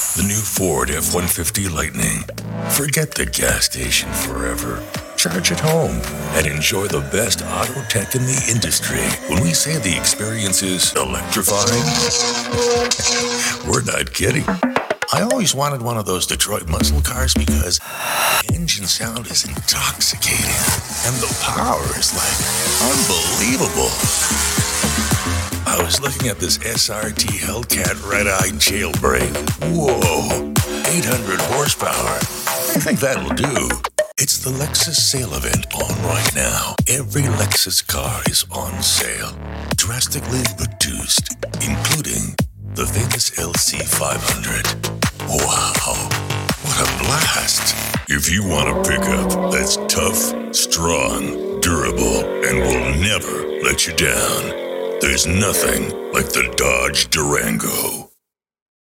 The new Ford F-150 Lightning. Forget the gas station forever. Charge at home and enjoy the best auto tech in the industry. When we say the experience is electrifying, we're not kidding. I always wanted one of those Detroit muscle cars because the engine sound is intoxicating and the power is like unbelievable. I was looking at this SRT Hellcat red-eye jailbreak. Whoa, 800 horsepower. I think that'll do. It's the Lexus sale event on right now. Every Lexus car is on sale, drastically reduced, including the famous LC500. Wow, what a blast. If you want a pickup that's tough, strong, durable, and will never let you down, there's nothing like the Dodge Durango.